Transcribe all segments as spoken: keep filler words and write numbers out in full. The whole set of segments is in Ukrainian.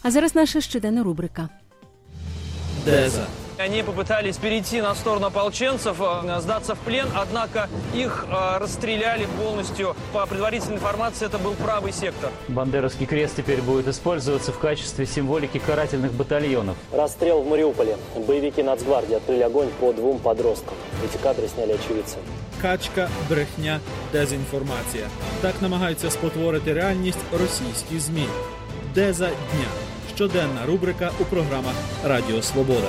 А зараз наша щоденна рубрика. Деза. Они попытались перейти на сторону ополченцев, сдаться в плен, однако их расстреляли полностью. По предварительной информации, это был правый сектор. Бандеровский крест теперь будет использоваться в качестве символики карательных батальонов. Расстрел в Мариуполе. Боевики Нацгвардии открыли огонь по двум подросткам. Эти кадры сняли очевидцы. Качка, брехня, дезінформація. Так намагаються спотворити реальність російські ЗМІ. Деза дня. Щоденна рубрика у програмах Радіо Свобода.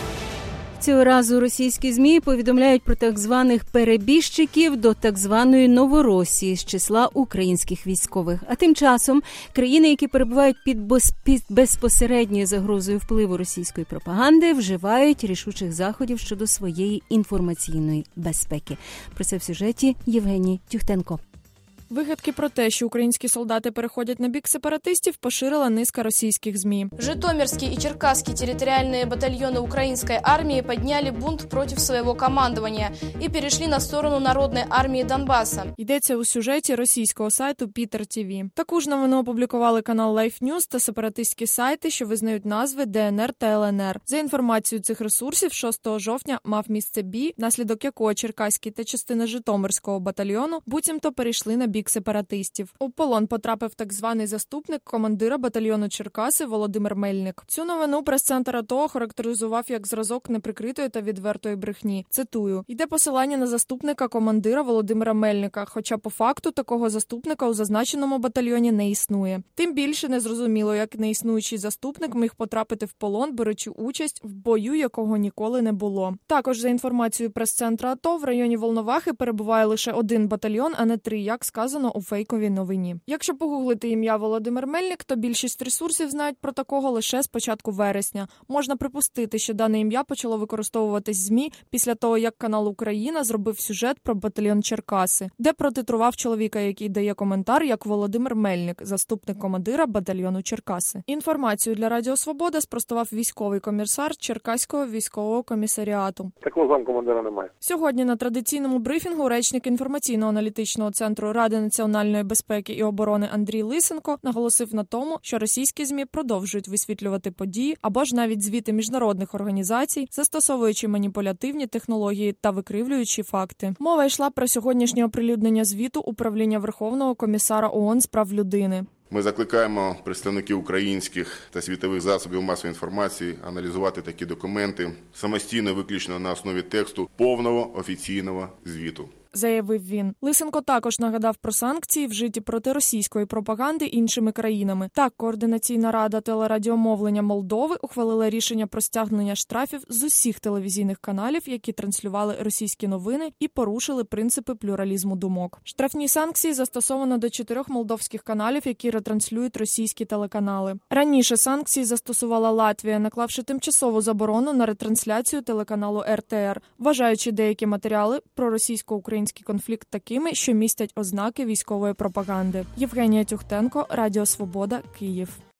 Цього разу російські ЗМІ повідомляють про так званих перебіжчиків до так званої Новоросії з числа українських військових. А тим часом країни, які перебувають під безпосередньою загрозою впливу російської пропаганди, вживають рішучих заходів щодо своєї інформаційної безпеки. Про це в сюжеті Євгеній Тюхтенко. Вигадки про те, що українські солдати переходять на бік сепаратистів, поширила низка російських ЗМІ. Житомирские и Черкасские территориальные батальоны украинской армии подняли бунт против своего командования и перешли на сторону Народной армии Донбасса. Йдеться у сюжеті російського сайту Пітер ті ві. Таку ж новину опублікували канал Life News та сепаратистські сайти, що визнають назви де ен ер та ел ен ер. За інформацією цих ресурсів, шостого жовтня мав місце бій, внаслідок якого Черкаський та частина Житомирського батальйону буцімто перейшли на бік сепаратистів. У полон потрапив так званий заступник командира батальйону Черкаси Володимир Мельник. Цю новину прес-центр АТО характеризував як зразок неприкритої та відвертої брехні. Цитую: «Йде посилання на заступника командира Володимира Мельника, хоча по факту такого заступника у зазначеному батальйоні не існує. Тим більше незрозуміло, як неіснуючий заступник міг потрапити в полон, беручи участь в бою, якого ніколи не було». Також, за інформацією прес-центра АТО, в районі Волновахи перебуває лише один батальйон, а не три, як сказано у фейковій новині. Якщо погуглити ім'я Володимир Мельник, то більшість ресурсів знають про такого лише з початку вересня. Можна припустити, що дане ім'я почало використовуватись ЗМІ після того, як канал «Україна» зробив сюжет про батальйон Черкаси, де протитрував чоловіка, який дає коментар, як Володимир Мельник, заступник командира батальйону Черкаси. Інформацію для Радіо Свобода спростував військовий комісар Черкаського військового комісаріату. Такого замкомандира немає. Сьогодні на традиційному брифінгу речник інформаційно-аналітичного центру Ради національної безпеки і оборони Андрій Лисенко наголосив на тому, що російські ЗМІ продовжують висвітлювати події або ж навіть звіти міжнародних організацій, застосовуючи маніпулятивні технології та викривлюючи факти. Мова йшла про сьогоднішнє оприлюднення звіту Управління Верховного комісара ООН з прав людини. Ми закликаємо представників українських та світових засобів масової інформації аналізувати такі документи самостійно, виключно на основі тексту повного офіційного звіту, заявив він. Лисенко також нагадав про санкції, вжиті проти російської пропаганди іншими країнами. Так, Координаційна рада телерадіомовлення Молдови ухвалила рішення про стягнення штрафів з усіх телевізійних каналів, які транслювали російські новини і порушили принципи плюралізму думок. Штрафні санкції застосовано до чотирьох молдовських каналів, які ретранслюють російські телеканали. Раніше санкції застосувала Латвія, наклавши тимчасову заборону на ретрансляцію телеканалу ер те ер, вважаючи деякі матеріали про російсько-українську конфлікт такими, що містять ознаки військової пропаганди. Євгенія Тюхтенко, Радіо Свобода, Київ.